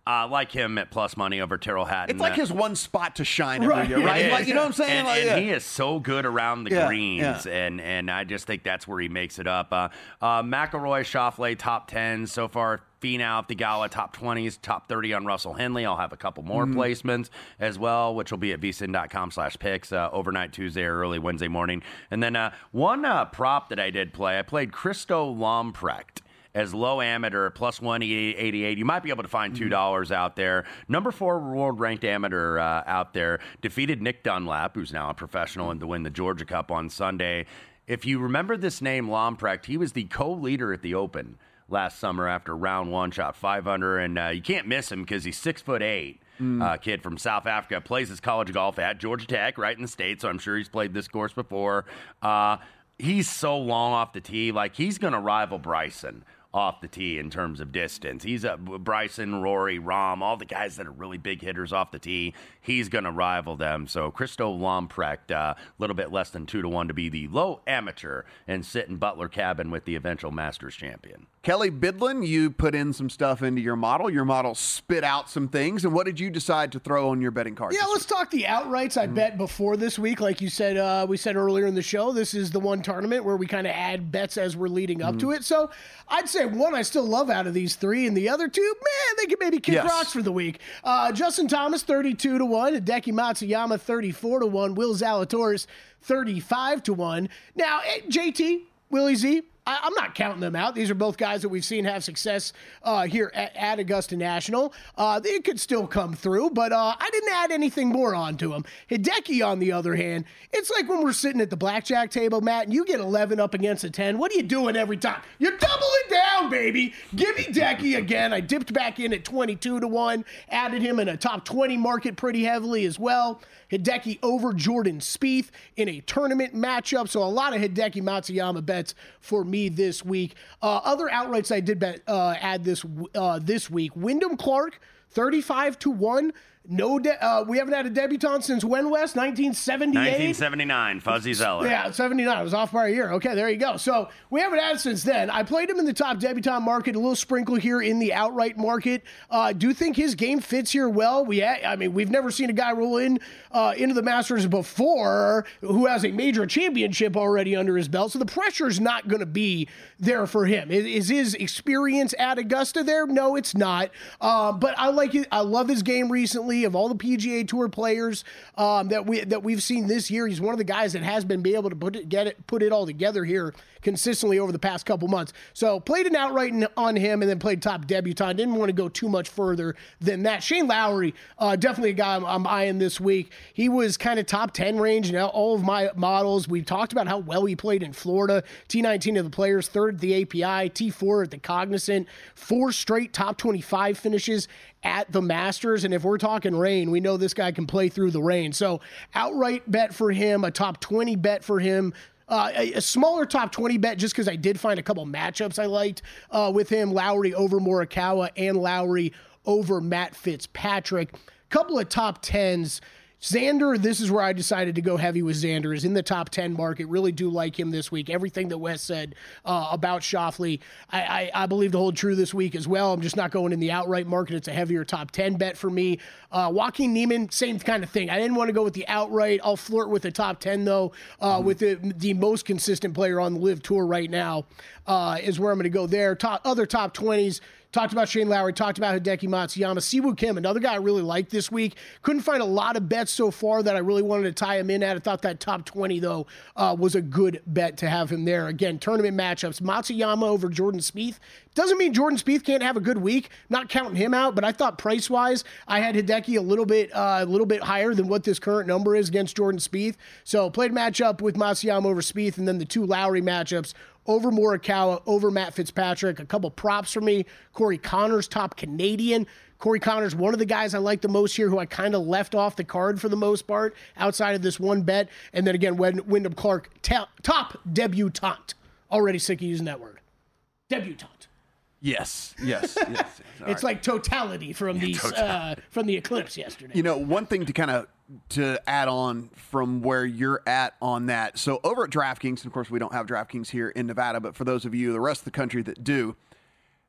[SPEAKER 3] I uh, like him at plus money over Tyrrell Hatton.
[SPEAKER 2] It's like
[SPEAKER 3] uh,
[SPEAKER 2] his one spot to shine every
[SPEAKER 4] Right.
[SPEAKER 2] year, right?
[SPEAKER 3] It
[SPEAKER 2] Like,
[SPEAKER 3] is.
[SPEAKER 2] you know what I'm saying?
[SPEAKER 3] And,
[SPEAKER 2] Like,
[SPEAKER 3] and
[SPEAKER 2] yeah.
[SPEAKER 3] he is so good around the
[SPEAKER 2] Yeah,
[SPEAKER 3] greens,
[SPEAKER 2] yeah.
[SPEAKER 3] and and I just think that's where he makes it up. Uh, uh, McIlroy, Schauffele, top ten so far. Finau, Thigala, top twenties, top thirty on Russell Henley. I'll have a couple more
[SPEAKER 2] Mm-hmm.
[SPEAKER 3] placements as well, which will be at vsin.com slash picks uh, overnight Tuesday or early Wednesday morning. And then uh, one uh, prop that I did play, I played Christo Lomprecht as low amateur, plus one eighty-eight. You might be able to find two dollars out there. Number four world ranked amateur uh, out there. Defeated Nick Dunlap, who's now a professional, and to win the Georgia Cup on Sunday. If you remember this name, Lomprecht, he was the co-leader at the Open last summer after round one, shot five under, and uh, you can't miss him because he's six foot eight. Mm. Uh, kid from South Africa, plays his college golf at Georgia Tech, right in the state, so I'm sure he's played this course before. Uh, he's so long off the tee, like he's going to rival Bryson off the tee in terms of distance. He's a Bryson, Rory, Rahm, all the guys that are really big hitters off the tee. He's going to rival them. So Christo Lomprecht, a uh, little bit less than two to one to be the low amateur and sit in Butler Cabin with the eventual Masters champion.
[SPEAKER 2] Kelly Bidlin, you put in some stuff into your model. Your model spit out some things. And what did you decide to throw on your betting card?
[SPEAKER 4] Yeah, let's talk the outrights I mm-hmm. bet before this week. Like you said, uh, we said earlier in the show, this is the one tournament where we kind of add bets as we're leading up mm-hmm. to it. So I'd say one I still love out of these three, and the other two, man, they could maybe kick yes. rocks for the week. Uh, Justin Thomas, thirty-two to one. Hideki Matsuyama, thirty-four to one. Will Zalatoris, thirty-five to one. Now, J T, Willie Z, I, I'm not counting them out. These are both guys that we've seen have success uh, here at, at Augusta National. Uh, they could still come through, but uh, I didn't add anything more onto them. Hideki, on the other hand, it's like when we're sitting at the blackjack table, Matt, and you get eleven up against a ten. What are you doing every time? You're doubling down, baby. Give me Decky again. I dipped back in at twenty-two to one, added him in a top twenty market pretty heavily as well. Hideki over Jordan Spieth in a tournament matchup. So a lot of Hideki Matsuyama bets for me this week. Uh, other outrights I did bet uh, add this uh, this week. Wyndham Clark, thirty-five to one. No, de- uh, we haven't had a debutant since when, Wes? nineteen seventy-eight?
[SPEAKER 3] nineteen seventy-nine, Fuzzy Zeller.
[SPEAKER 4] Yeah, seventy-nine. I was off by a year. Okay, there you go. So we haven't had it since then. I played him in the top debutant market, a little sprinkle here in the outright market. Uh, do think his game fits here well. We, ha- I mean, we've never seen a guy roll in uh, into the Masters before who has a major championship already under his belt. So the pressure is not going to be there for him. Is, is his experience at Augusta there? No, it's not. Uh, but I like it. I love his game recently. Of all the P G A Tour players um, that we that we've seen this year, he's one of the guys that has been be able to put it, get it, put it all together here consistently over the past couple months. So played an outright on him, and then played top debutant. Didn't want to go too much further than that. Shane Lowry, uh, definitely a guy I'm, I'm eyeing this week. He was kind of top ten range in all of my models. We've talked about how well he played in Florida. T nineteen of the players, third at the A P I, T four at the Cognizant, four straight top twenty-five finishes at the Masters. And if we're talking rain, we know this guy can play through the rain. So outright bet for him, a top twenty bet for him. Uh, a, a smaller top twenty bet just because I did find a couple matchups I liked uh, with him. Lowry over Morikawa and Lowry over Matt Fitzpatrick. Couple of top tens. Xander, this is where I decided to go heavy with Xander, is in the top ten market. Really do like him this week. Everything that Wes said uh, about Schauffele, I, I, I believe to hold true this week as well. I'm just not going in the outright market. It's a heavier top ten bet for me. Uh, Joaquin Niemann, same kind of thing. I didn't want to go with the outright. I'll flirt with the top ten, though, uh, mm-hmm. with the, the most consistent player on the LIV Tour right now uh, is where I'm going to go there. Top, other top twenties. Talked about Shane Lowry, talked about Hideki Matsuyama. Siwoo Kim, another guy I really liked this week. Couldn't find a lot of bets so far that I really wanted to tie him in at. I thought that top twenty, though, uh, was a good bet to have him there. Again, tournament matchups. Matsuyama over Jordan Spieth. Doesn't mean Jordan Spieth can't have a good week. Not counting him out, but I thought price-wise, I had Hideki a little bit uh, a little bit higher than what this current number is against Jordan Spieth. So played matchup with Matsuyama over Spieth, and then the two Lowry matchups over Morikawa, over Matt Fitzpatrick. A couple props for me. Corey Connors, top Canadian. Corey Connors, one of the guys I like the most here, who I kind of left off the card for the most part, outside of this one bet. And then again, Wyndham Clark, ta- top debutante. Already sick of using that word. Debutante.
[SPEAKER 2] Yes, yes, yes. yes.
[SPEAKER 4] It's right. Like totality from
[SPEAKER 3] Yeah,
[SPEAKER 4] these
[SPEAKER 3] total.
[SPEAKER 4] uh, from the eclipse yesterday.
[SPEAKER 2] You know, one thing to kind of to add on from where you're at on that. So over at DraftKings, and of course we don't have DraftKings here in Nevada, but for those of you, the rest of the country that do,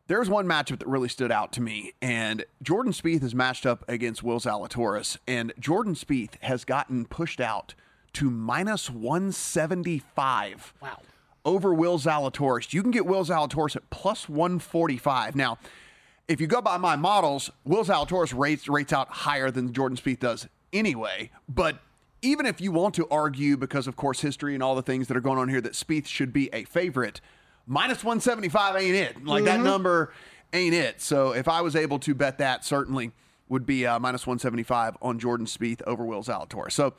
[SPEAKER 2] There's one matchup that really stood out to me, and Jordan Spieth is matched up against Will Zalatoris, and Jordan Spieth has gotten pushed out to minus one seventy-five.
[SPEAKER 4] Wow.
[SPEAKER 2] Over Will Zalatoris. You can get Will Zalatoris at plus one forty-five. Now, if you go by my models, Will Zalatoris rates, rates out higher than Jordan Spieth does anyway, but even if you want to argue, because of course history and all the things that are going on here, that Spieth should be a favorite, minus one seventy-five ain't it. Like, mm-hmm. that number ain't it. So if I was able to bet that, certainly would be uh, minus one seventy-five on Jordan Spieth over Will Zalatoris. So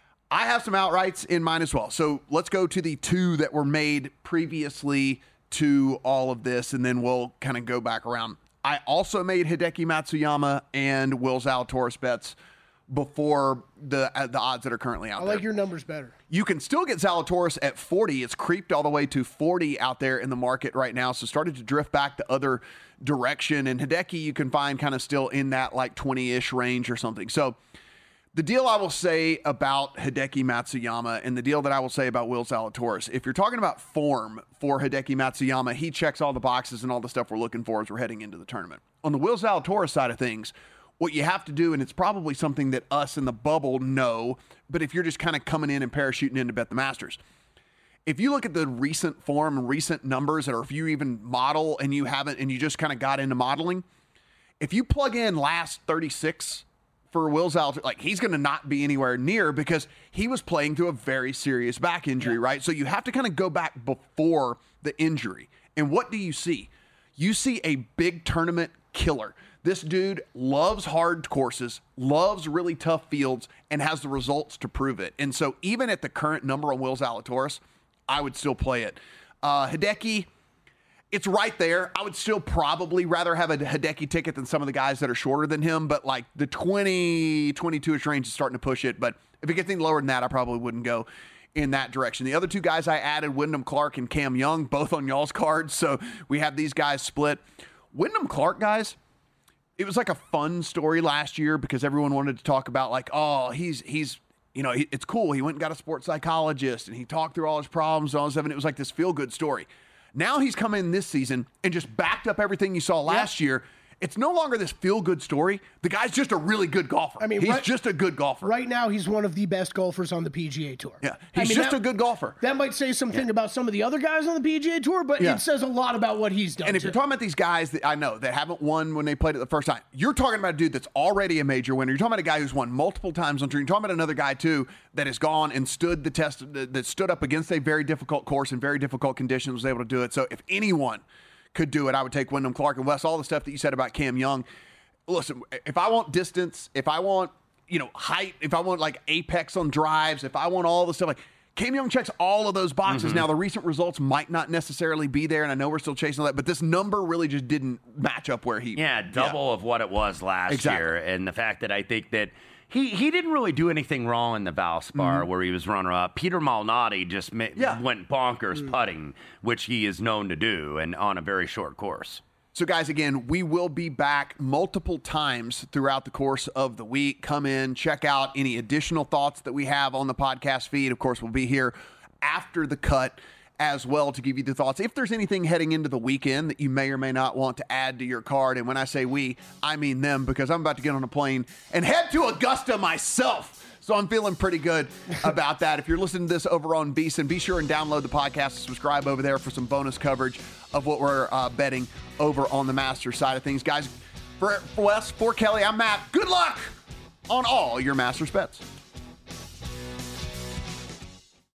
[SPEAKER 2] I have some outrights in mine as well. So let's go to the two that were made previously to all of this, and then we'll kind of go back around. I also made Hideki Matsuyama and Will Zalatoris bets before the uh, the odds that are currently out
[SPEAKER 4] I
[SPEAKER 2] there.
[SPEAKER 4] like your numbers better.
[SPEAKER 2] You can still get Zalatoris at forty. It's creeped all the way to forty out there in the market right now, so started to drift back the other direction. And Hideki you can find kind of still in that like twenty-ish range or something. So the deal I will say about Hideki Matsuyama and the deal that I will say about Will Zalatoris, if you're talking about form for Hideki Matsuyama, he checks all the boxes and all the stuff we're looking for as we're heading into the tournament. On the Will Zalatoris side of things, what you have to do, and it's probably something that us in the bubble know, but if you're just kind of coming in and parachuting in to bet the Masters, if you look at the recent form and recent numbers, or if you even model and you haven't, and you just kind of got into modeling, if you plug in last thirty-six for Will Zalatoris, like, he's going to not be anywhere near, because he was playing through a very serious back injury, yeah. right? So you have to kind of go back before the injury. And what do you see? You see a big tournament killer. This dude loves hard courses, loves really tough fields, and has the results to prove it. And so even at the current number on Will Zalatoris, I would still play it. Uh, Hideki, it's right there. I would still probably rather have a Hideki ticket than some of the guys that are shorter than him, but like the twenty, twenty-two-ish range is starting to push it. But if it gets any lower than that, I probably wouldn't go in that direction. The other two guys I added, Wyndham Clark and Cam Young, both on y'all's cards. So we have these guys split. Wyndham Clark, guys, it was like a fun story last year because everyone wanted to talk about like, oh, he's, he's, you know, he, it's cool. He went and got a sports psychologist and he talked through all his problems and all this stuff. And it was like this feel good story. Now he's come in this season and just backed up everything you saw last yeah. year. It's no longer this feel-good story. The guy's just a really good golfer. I mean, he's right, just a good golfer.
[SPEAKER 4] Right now, he's one of the best golfers on the P G A Tour.
[SPEAKER 2] Yeah, he's I mean,
[SPEAKER 4] just
[SPEAKER 2] that, a good golfer.
[SPEAKER 4] That might say something yeah. about some of the other guys on the P G A Tour, but yeah. it says a lot about what he's done.
[SPEAKER 2] And if
[SPEAKER 4] too.
[SPEAKER 2] you're talking about these guys that I know that haven't won when they played it the first time, you're talking about a dude that's already a major winner. You're talking about a guy who's won multiple times on tour. You're talking about another guy, too, that has gone and stood the test, that stood up against a very difficult course in very difficult conditions, was able to do it. So if anyone could do it, I would take Wyndham Clark. And Wes, all the stuff that you said about Cam Young, listen, if I want distance, if I want, you know, height, if I want like apex on drives, if I want all the stuff, like Cam Young checks all of those boxes. Mm-hmm. Now, the recent results might not necessarily be there, and I know we're still chasing all that, but this number really just didn't match up where he...
[SPEAKER 3] Yeah, double yeah. of what it was last exactly. year. And the fact that I think that he, he didn't really do anything wrong in the Valspar mm-hmm. where he was runner-up. Peter Malnati just ma- yeah. went bonkers mm-hmm. putting, which he is known to do, and on a very short course.
[SPEAKER 2] So, guys, again, we will be back multiple times throughout the course of the week. Come in, check out any additional thoughts that we have on the podcast feed. Of course, we'll be here after the cut as well to give you the thoughts. If there's anything heading into the weekend that you may or may not want to add to your card, and when I say we, I mean them, because I'm about to get on a plane and head to Augusta myself. So I'm feeling pretty good about that. If you're listening to this over on VSiN, be sure and download the podcast and subscribe over there for some bonus coverage of what we're uh, betting over on the Masters side of things. Guys, for, for Wes, for Kelly, I'm Matt. Good luck on all your Masters bets.